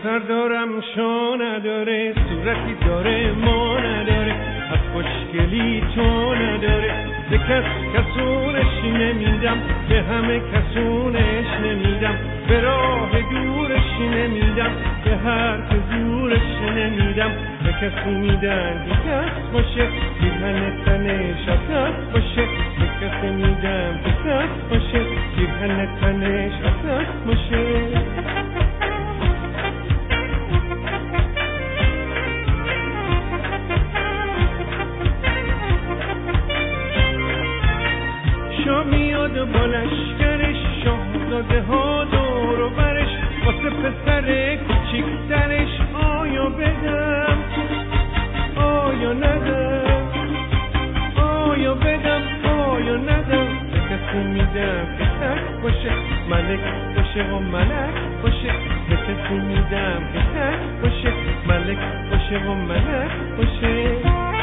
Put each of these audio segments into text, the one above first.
دختر دارم شو نداره، صورتی داره ما نداره، از خوشگلی تو نداره. به کس کسونش نمیدم، به همه کسونش نمیدم، به راه دورش نمیدم، به هر که زورش نمیدم. به کسی میدن که کس باشه، پیرهن تنش عطر باشه. به کسی میدم که کس باشه، پیرهن تنش عطر باشه. شاه میاد با لشکرش، شاهزاده ها دور و برش، واسه پسر کوچیکترش آیا بدم آیا ندم، آیا بدم آیا ندم. به کسی میدم که تک باشه، ملک باشه و ملک باشه. به کسی میدم که تک باشه، ملک باشه و ملک باشه.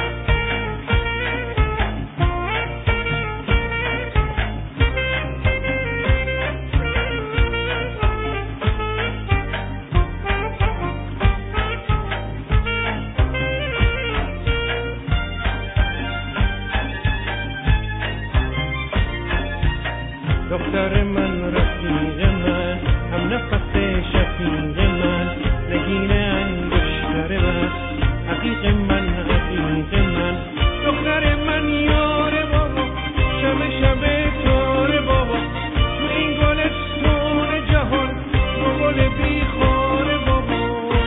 دختر من، رفیق من، هم نفس شفیق من، نگین انگشتر من، عقیق من، عقیق من. دختر من یار بابا، شب شب تار بابا، تو این گلستون جهان، تو گل بیخار بابا.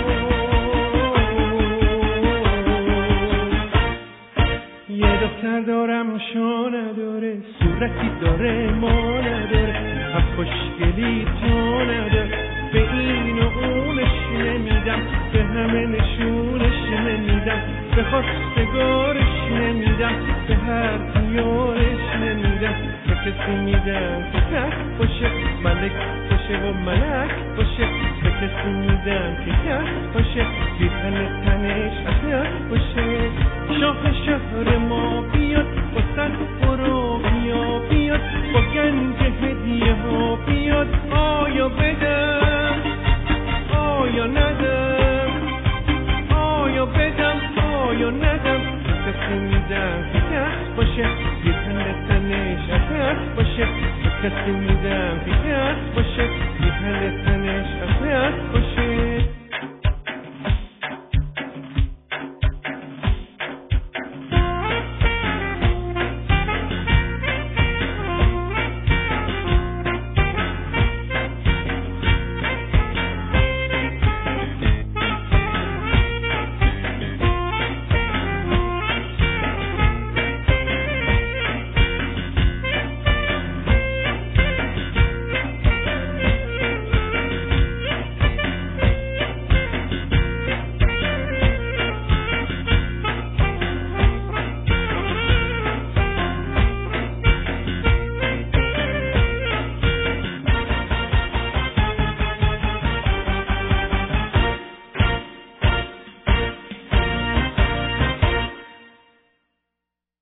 یه دختر دارم شو نداره، صورتی داره ما نداره، از خوشگلی تو نداره. به این و اونش نمیدم، به همه نشونش نمیدم، به خواستگارش نمیدم، به هر دیارش نمیدم. به کسی میدم که تک باشه، ملک باشه و ملک باشه. به کسی میدم که تک باشه، پیرهن تنش عطر باشه. شاه شهر ما بیاد، با صد برو بیا بیاد، با گنج هدیه ها بیاد. آیا بدم آیا ندم، آیا بدم آیا ندم. به کسی میدم که تک باشه، پیرهن تنش عطر باشه. به کسی میدم که تک باشه، پیرهن تنش عطر باشه.